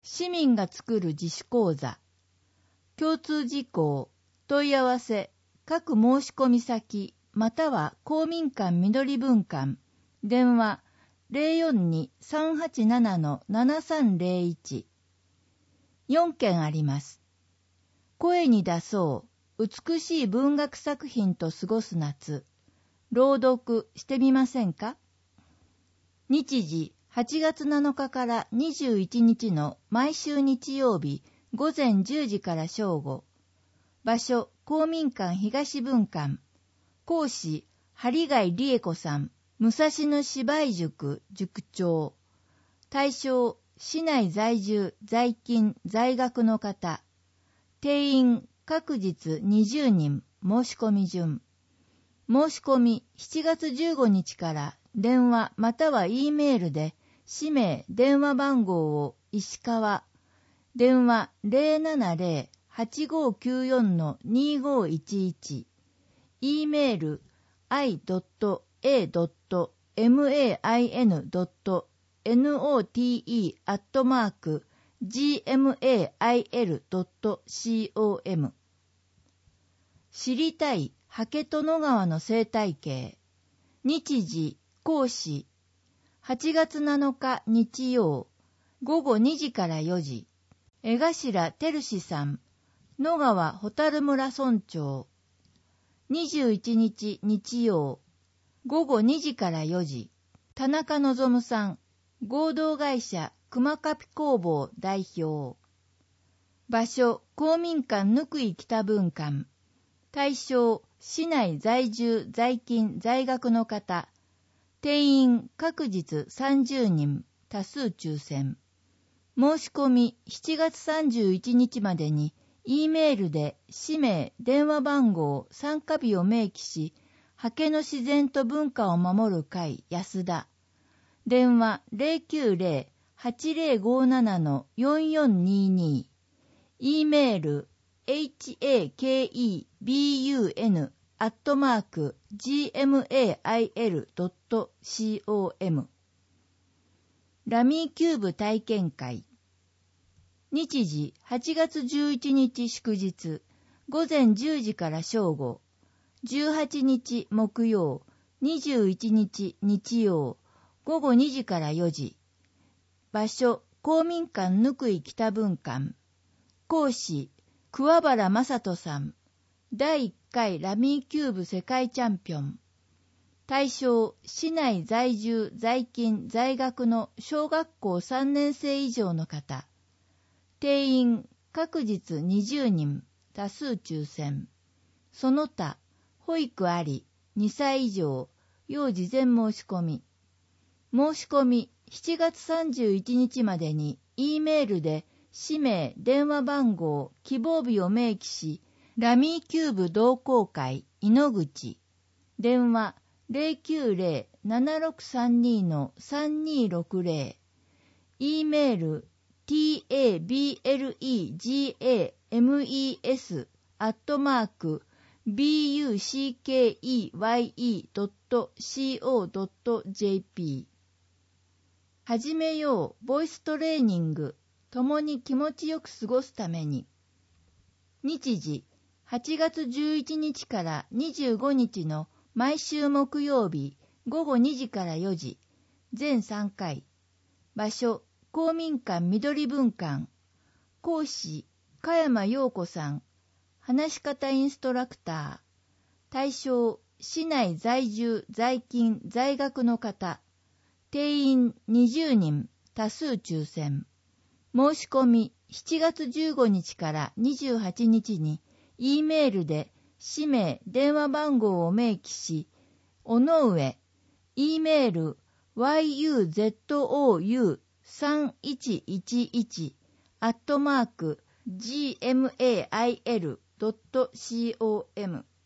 市民が作る自主講座。共通事項、問い合わせ、各申し込み先、または公民館緑分館、電話 042-387-7301。4件あります。声に出そう、美しい文学作品と過ごす夏。朗読してみませんか？日時8月7日から21日の毎週日曜日午前10時から正午。場所、公民館東分館。講師、針貝理恵子さん、武蔵野芝居塾塾長。対象、市内在住、在勤、在学の方。定員、各日20人、申し込み順。申し込み、7月15日から電話または E メールで、氏名、電話番号を石川、電話 070-8594-2511、E メール i.main.note@gmail.com。 知りたい刷殿川の生態系。日時、講師8月7日日曜午後2時から4時。江頭照志さん、野川ホタル村村長。21日日曜午後2時から4時。田中望さん、合同会社熊カピ工房代表。場所、公民館ぬくい北分館。対象、市内在住在勤在学の方。定員各日30人、多数抽選。申し込み7月31日までに E メールで氏名、電話番号、参加日を明記し、刷毛の自然と文化を守る会安田。電話 090-8057-4422。E メール hakebun@gmail.com。 ラミーキューブ体験会。日時8月11日祝日午前10時から正午。18日木曜21日日曜午後2時から4時。場所、公民館ぬくい北分館。講師、桑原正人さん。第1回ラミーキューブ世界チャンピオン。対象、市内在住在勤在学の小学校3年生以上の方。定員、各日20人、多数抽選。その他、保育あり、2歳以上、要事前申し込み。申し込み、7月31日までに E メールで氏名、電話番号、希望日を明記し、ラミーキューブ同好会、井ノ口。電話 090-7632-3260。E メール tableges@buckeye.co.jp。 始めようボイストレーニング、共に気持ちよく過ごすために。日時8月11日から25日の毎週木曜日午後2時から4時。全3回。場所、公民館緑分館。講師、加山陽子さん。話し方インストラクター。対象、市内在住在勤在学の方。定員20人、多数抽選。申し込み7月15日から28日に E メールで氏名、電話番号を明記し、尾上、E メール yuzou3111@gmail.com。